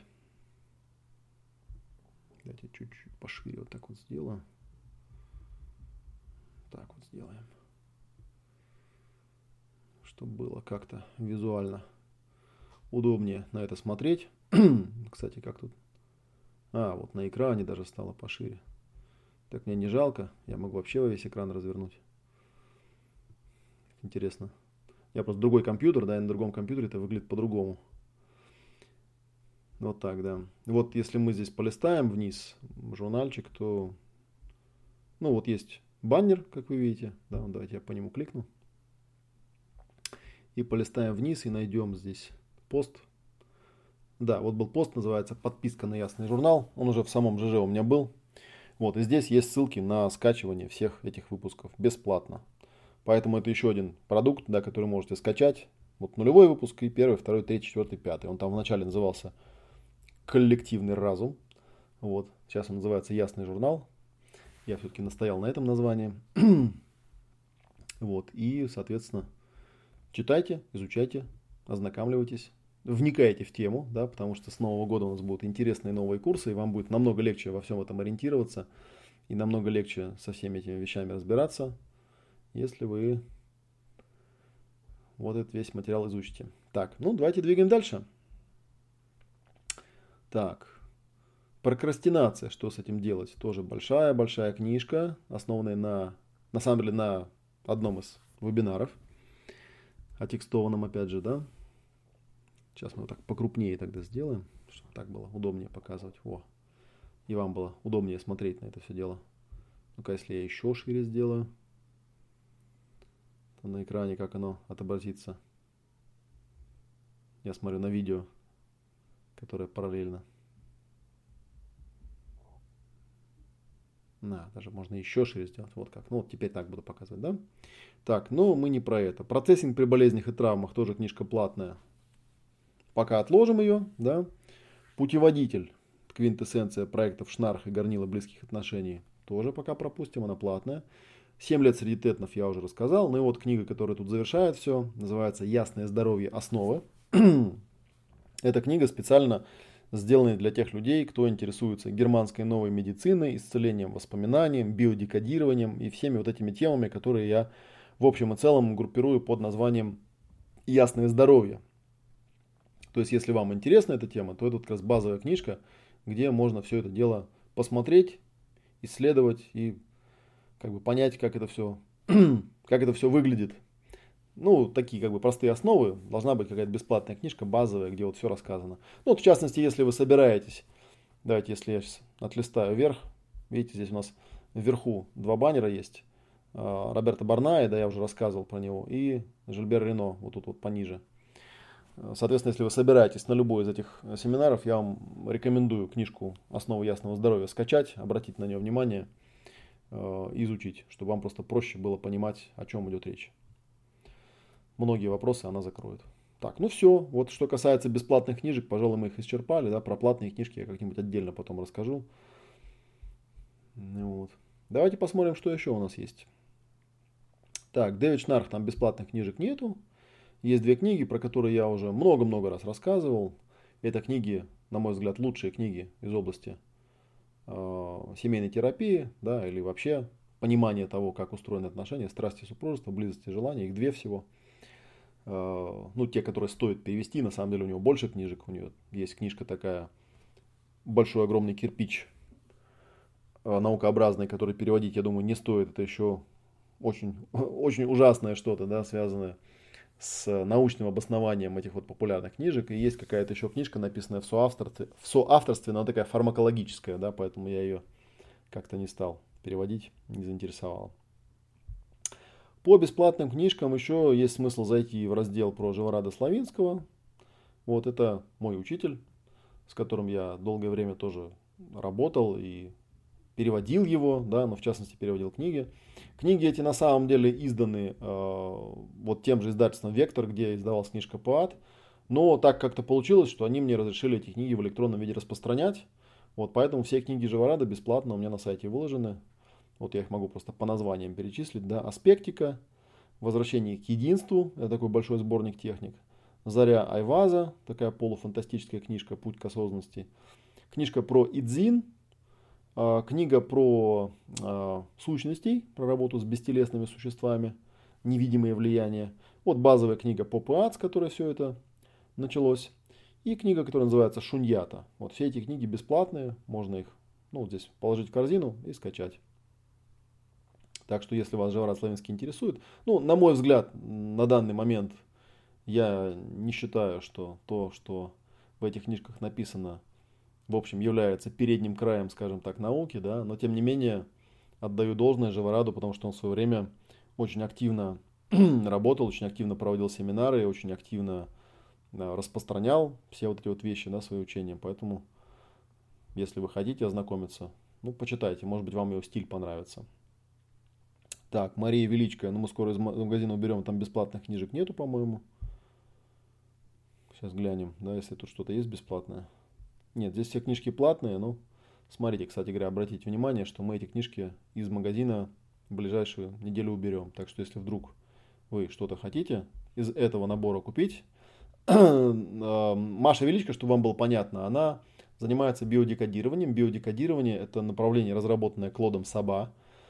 давайте чуть-чуть пошире вот так вот сделаю. Так вот сделаем, чтобы было как-то визуально удобнее на это смотреть. Кстати, как тут? А, вот на экране даже стало пошире. Так мне не жалко, я могу вообще во весь экран развернуть. Интересно. Я просто другой компьютер, да, и на другом компьютере это выглядит по-другому. Вот так, да. Вот если мы здесь полистаем вниз журнальчик, то, ну вот есть баннер, как вы видите. Да, давайте я по нему кликну. И полистаем вниз и найдем здесь пост. Да, вот был пост, называется «Подписка на ясный журнал». Он уже в самом ЖЖ у меня был. Вот, и здесь есть ссылки на скачивание всех этих выпусков бесплатно. Поэтому это еще один продукт, да, который можете скачать. Вот нулевой выпуск и первый, второй, третий, четвертый, пятый. Он там вначале назывался «Коллективный разум». Вот, сейчас он называется «Ясный журнал». Я все-таки настоял на этом названии. Вот, и, соответственно, читайте, изучайте, ознакомливайтесь. вникайте в тему, да, потому что с Нового года у нас будут интересные новые курсы, и вам будет намного легче во всем этом ориентироваться, и намного легче со всеми этими вещами разбираться, если вы вот этот весь материал изучите. Так, ну давайте двигаем дальше. Так, прокрастинация, что с этим делать? Тоже большая-большая книжка, основанная на, на самом деле, на одном из вебинаров, отекстованном опять же, да. Сейчас мы вот так покрупнее тогда сделаем, чтобы так было удобнее показывать. О, и вам было удобнее смотреть на это все дело. Ну-ка, если я еще шире сделаю, то на экране как оно отобразится. Я смотрю на видео, которое параллельно. На, даже можно еще шире сделать. Вот как. Ну, вот теперь так буду показывать, да? Так, но мы не про это. Процессинг при болезнях и травмах, тоже книжка платная. Пока отложим ее, да. Путеводитель, квинтэссенция проектов Шнарх и Горнила близких отношений, тоже пока пропустим, она платная. семь лет среди тетнов я уже рассказал. Ну и вот книга, которая тут завершает все, называется «Ясное здоровье. Основы». Эта книга специально сделана для тех людей, кто интересуется германской новой медициной, исцелением воспоминанием, биодекодированием и всеми вот этими темами, которые я в общем и целом группирую под названием «Ясное здоровье». То есть, если вам интересна эта тема, то это как раз базовая книжка, где можно все это дело посмотреть, исследовать и как бы понять, как это все, как это все выглядит. Ну, такие как бы простые основы. Должна быть какая-то бесплатная книжка, базовая, где вот все рассказано. Ну, вот в частности, если вы собираетесь, давайте, если я сейчас отлистаю вверх, видите, здесь у нас вверху два баннера есть. Роберто Барнай, да, я уже рассказывал про него, и Жильбер Рено, вот тут вот пониже. Соответственно, если вы собираетесь на любой из этих семинаров, я вам рекомендую книжку «Основы ясного здоровья» скачать, обратить на нее внимание, изучить, чтобы вам просто проще было понимать, о чем идет речь. Многие вопросы она закроет. Так, ну все. Вот что касается бесплатных книжек, пожалуй, мы их исчерпали. Да? Про платные книжки я как-нибудь отдельно потом расскажу. Вот. Давайте посмотрим, что еще у нас есть. Так, Дэвид Шнарх, там бесплатных книжек нету. Есть две книги, про которые я уже много-много раз рассказывал. Это книги, на мой взгляд, лучшие книги из области э, семейной терапии, да, или вообще понимания того, как устроены отношения, страсти, супружества, близости, желания. Их две всего. Э, ну, те, которые стоит перевести, на самом деле у него больше книжек. У него есть книжка такая, большой огромный кирпич, э, наукообразный, который переводить, я думаю, не стоит. Это еще очень, очень ужасное что-то, да, связанное с научным обоснованием этих вот популярных книжек. И есть какая-то еще книжка, написанная в соавторстве, в соавторстве, но она такая фармакологическая, да, поэтому я ее как-то не стал переводить, не заинтересовал. По бесплатным книжкам еще есть смысл зайти в раздел про Живорада Славинского. Вот это мой учитель, с которым я долгое время тоже работал и переводил его, да, но в частности переводил книги. Книги эти на самом деле изданы э, вот тем же издательством «Вектор», где издавалась книжка «ПОАТ». Но так как-то получилось, что они мне разрешили эти книги в электронном виде распространять. Вот поэтому все книги Живорада бесплатно у меня на сайте выложены. Вот я их могу просто по названиям перечислить. Да. «Аспектика», «Возвращение к единству», это такой большой сборник техник. «Заря Айваза», такая полуфантастическая книжка «Путь к осознанности». Книжка про Идзин. Книга про э, сущностей, про работу с бестелесными существами, невидимые влияния. Вот базовая книга по ПОАТ, с которой все это началось. И книга, которая называется «Шуньята». Вот все эти книги бесплатные, можно их, ну, вот здесь положить в корзину и скачать. Так что, если вас Живорад Славинский интересует, ну, на мой взгляд, на данный момент я не считаю, что то, что в этих книжках написано, в общем, является передним краем, скажем так, науки, да, но тем не менее отдаю должное Живораду, потому что он в свое время очень активно работал, очень активно проводил семинары и очень активно, да, распространял все вот эти вот вещи, да, свои учения. Поэтому, если вы хотите ознакомиться, ну, почитайте, может быть, вам его стиль понравится. Так, Мария Величко, ну, мы скоро из магазина уберем, там бесплатных книжек нету, по-моему. Сейчас глянем, да, если тут что-то есть бесплатное. Нет, здесь все книжки платные, но смотрите, кстати говоря, обратите внимание, что мы эти книжки из магазина в ближайшую неделю уберем. Так что если вдруг вы что-то хотите из этого набора купить, Маша Величко, чтобы вам было понятно, она занимается биодекодированием. Биодекодирование – это направление, разработанное Клодом Саба,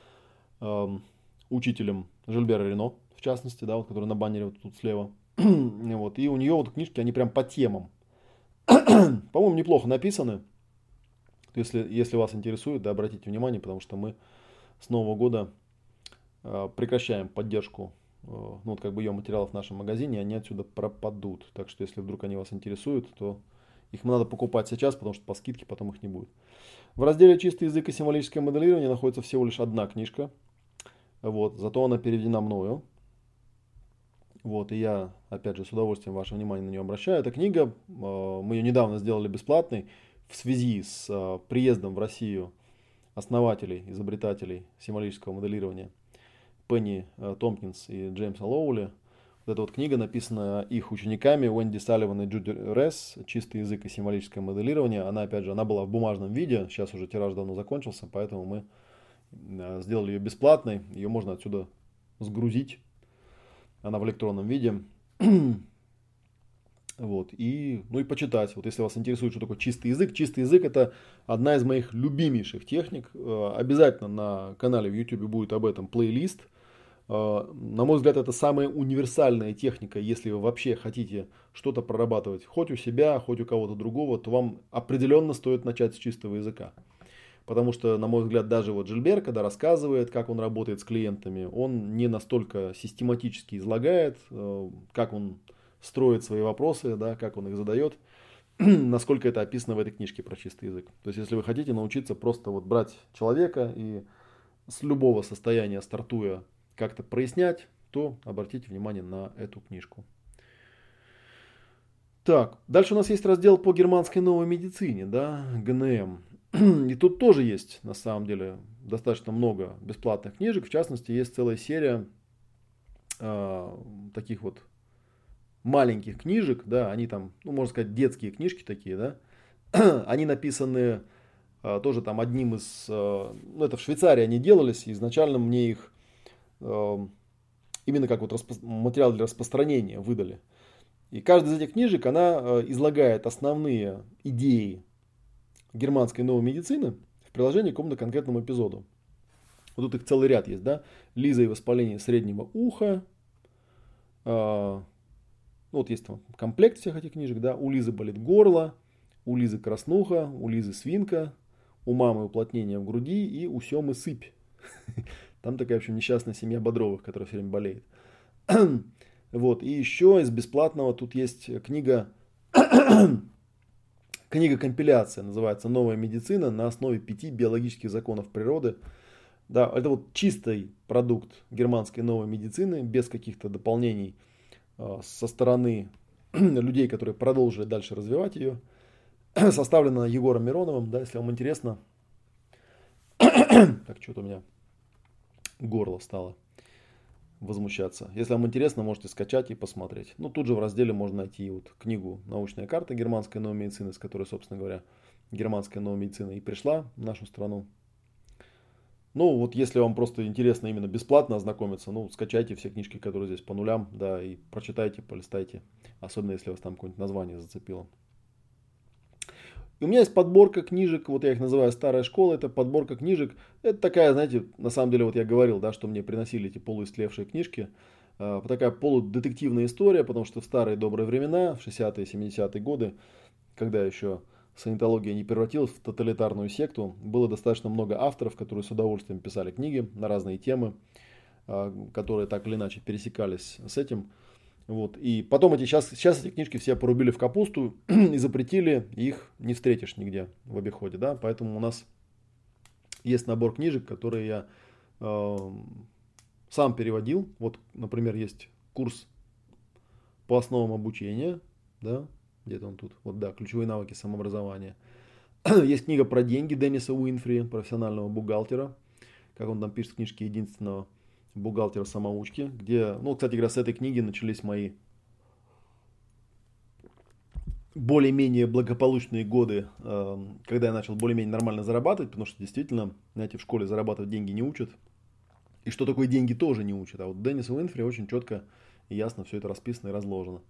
учителем Жильбера Рено, в частности, да, вот, который на баннере вот тут слева. Вот, и у нее вот книжки, они прям по темам. По-моему, неплохо написаны. Если, если вас интересует, да, обратите внимание, потому что мы с Нового года э, прекращаем поддержку, э, ну, вот как бы ее материалов в нашем магазине, и они отсюда пропадут. Так что, если вдруг они вас интересуют, то их надо покупать сейчас, потому что по скидке потом их не будет. В разделе «Чистый язык и символическое моделирование» находится всего лишь одна книжка. Вот, зато она переведена мною. Вот, и я, опять же, с удовольствием ваше внимание на нее обращаю. Эта книга, э, мы ее недавно сделали бесплатной в связи с э, приездом в Россию основателей, изобретателей символического моделирования Пенни э, Томпкинс и Джеймса Лоули. Вот эта вот книга написана их учениками Уэнди Салливан и Джуди Ресс «Чистый язык и символическое моделирование». Она, опять же, она была в бумажном виде, сейчас уже тираж давно закончился, поэтому мы э, сделали ее бесплатной. Ее можно отсюда сгрузить. Она в электронном виде. Вот, и, ну и почитать. Вот если вас интересует, что такое чистый язык. Чистый язык — это одна из моих любимейших техник. Обязательно на канале в YouTube будет об этом плейлист. На мой взгляд, это самая универсальная техника. Если вы вообще хотите что-то прорабатывать хоть у себя, хоть у кого-то другого, то вам определенно стоит начать с чистого языка. Потому что, на мой взгляд, даже вот Жильбер, когда рассказывает, как он работает с клиентами, он не настолько систематически излагает, как он строит свои вопросы, да, как он их задает, насколько это описано в этой книжке про чистый язык. То есть, если вы хотите научиться просто вот брать человека и с любого состояния стартуя как-то прояснять, то обратите внимание на эту книжку. Так, дальше у нас есть раздел по германской новой медицине, да, гэ эн эм. И тут тоже есть, на самом деле, достаточно много бесплатных книжек. В частности, есть целая серия э, таких вот маленьких книжек, да, они там, ну, можно сказать, детские книжки такие, да, они написаны э, тоже там одним из, э, ну, это в Швейцарии они делались, и изначально мне их э, именно как вот распо- материал для распространения выдали. И каждая из этих книжек, она э, излагает основные идеи германской новой медицины в приложении к какому-то конкретному эпизоду. Вот тут их целый ряд есть, да, Лиза и воспаление среднего уха, э, Ну, вот есть там комплект всех этих книжек, да. У Лизы болит горло, у Лизы краснуха, у Лизы свинка, у мамы уплотнение в груди и у Семы сыпь. Там такая, в общем, несчастная семья Бодровых, которая все время болеет. Вот, и еще из бесплатного тут есть книга, книга-компиляция, называется «Новая медицина на основе пяти биологических законов природы». Да, это вот чистый продукт германской новой медицины, без каких-то дополнений со стороны людей, которые продолжили дальше развивать ее. Составлена Егором Мироновым, да, если вам интересно. Так, что-то у меня горло стало возмущаться. Если вам интересно, можете скачать и посмотреть. Ну, тут же в разделе можно найти вот книгу «Научная карта германской новой медицины», с которой, собственно говоря, германская новая медицина и пришла в нашу страну. Ну, вот если вам просто интересно именно бесплатно ознакомиться, ну, скачайте все книжки, которые здесь по нулям, да, и прочитайте, полистайте. Особенно, если вас там какое-нибудь название зацепило. И у меня есть подборка книжек, вот я их называю «Старая школа», это подборка книжек. Это такая, знаете, на самом деле, вот я говорил, да, что мне приносили эти полуистлевшие книжки. Э, такая полудетективная история, потому что в старые добрые времена, в шестидесятые, семидесятые годы, когда еще санитология не превратилась в тоталитарную секту, было достаточно много авторов, которые с удовольствием писали книги на разные темы, которые так или иначе пересекались с этим. Вот. И потом эти, сейчас, сейчас эти книжки все порубили в капусту и запретили, их не встретишь нигде в обиходе. Да? Поэтому у нас есть набор книжек, которые я э, сам переводил. Вот, например, есть курс по основам обучения, да, где-то он тут. Вот, да, ключевые навыки самообразования. Есть книга про деньги Денниса Уинфри, профессионального бухгалтера. Как он там пишет в книжке единственного бухгалтера-самоучки. Где, ну, кстати говоря, с этой книги начались мои более-менее благополучные годы, когда я начал более-менее нормально зарабатывать. Потому что действительно, знаете, в школе зарабатывать деньги не учат. И что такое деньги тоже не учат. А вот Деннис Уинфри очень четко и ясно все это расписано и разложено.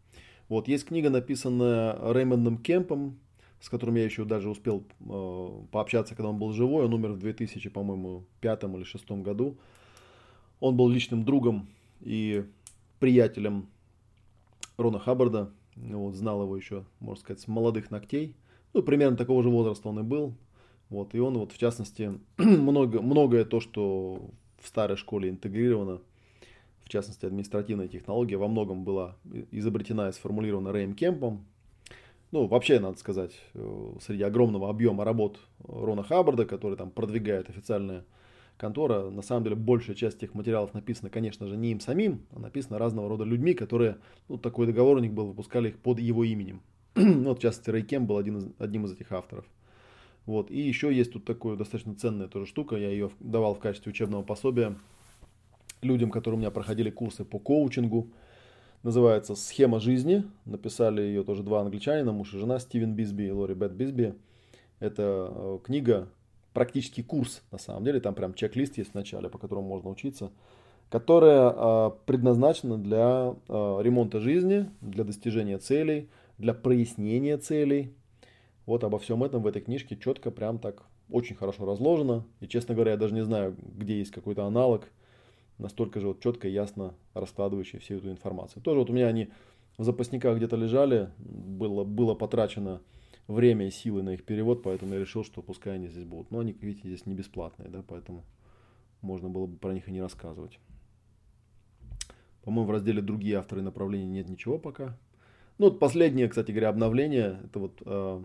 Вот, есть книга, написанная Рэймондом Кемпом, с которым я еще даже успел э, пообщаться, когда он был живой. Он умер в две тысячи, по-моему, пятом или шестом году. Он был личным другом и приятелем Рона Хаббарда. Вот, знал его еще, можно сказать, с молодых ногтей. Ну, примерно такого же возраста он и был. Вот, и он, вот, в частности, много, многое то, что в старой школе интегрировано, в частности, административная технология, во многом была изобретена и сформулирована Рэем Кемпом. Ну, вообще, надо сказать, среди огромного объема работ Рона Хаббарда, который там продвигает официальная контора, на самом деле большая часть этих материалов написана, конечно же, не им самим, а написана разного рода людьми, которые, ну, такой договор у них был, выпускали их под его именем. Ну, вот, в частности, Рэй Кемп был один из, одним из этих авторов. Вот. И еще есть тут такая достаточно ценная тоже штука, я ее давал в качестве учебного пособия людям, которые у меня проходили курсы по коучингу. Называется «Схема жизни». Написали ее тоже два англичанина, муж и жена, Стивен Бисби и Лори Бет Бисби. Это книга, практически курс на самом деле, там прям чек-лист есть в начале, по которому можно учиться, которая предназначена для ремонта жизни, для достижения целей, для прояснения целей. Вот обо всем этом в этой книжке четко, прям так очень хорошо разложено. И, честно говоря, я даже не знаю, где есть какой-то аналог, настолько же вот четко и ясно раскладывающий всю эту информацию. Тоже вот у меня они в запасниках где-то лежали, было, было потрачено время и силы на их перевод, поэтому я решил, что пускай они здесь будут. Но они, видите, здесь не бесплатные, да, поэтому можно было бы про них и не рассказывать. По-моему, в разделе «Другие авторы и направления» нет ничего пока. Ну, вот последнее, кстати говоря, обновление, это вот э,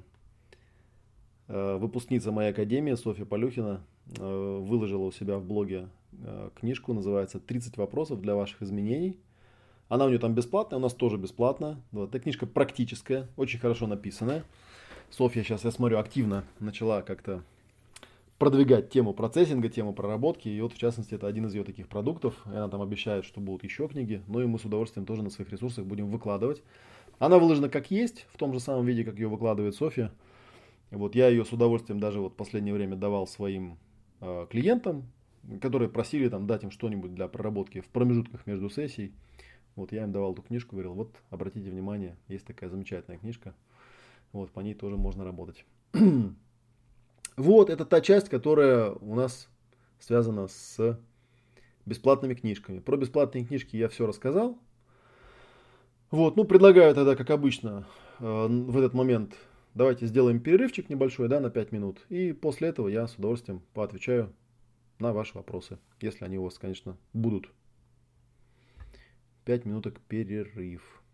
э, выпускница моей академии Софья Полюхина э, выложила у себя в блоге э, книжку, называется «тридцать вопросов для ваших изменений». Она у нее там бесплатная, у нас тоже бесплатно. Вот, эта книжка практическая, очень хорошо написанная. Софья сейчас, я смотрю, активно начала как-то продвигать тему процессинга, тему проработки. И вот, в частности, это один из ее таких продуктов. И она там обещает, что будут еще книги. Ну и мы с удовольствием тоже на своих ресурсах будем выкладывать. Она выложена как есть, в том же самом виде, как ее выкладывает Софья. Вот я ее с удовольствием даже вот в последнее время давал своим э, клиентам, которые просили там дать им что-нибудь для проработки в промежутках между сессий. Вот я им давал эту книжку, говорил, вот обратите внимание, есть такая замечательная книжка. Вот по ней тоже можно работать. Вот, это та часть, которая у нас связана с бесплатными книжками. Про бесплатные книжки я все рассказал. Вот, ну, предлагаю тогда, как обычно, в этот момент давайте сделаем перерывчик небольшой, да, на пять минут. И после этого я с удовольствием поотвечаю на ваши вопросы, если они у вас, конечно, будут. пять минуток перерыв.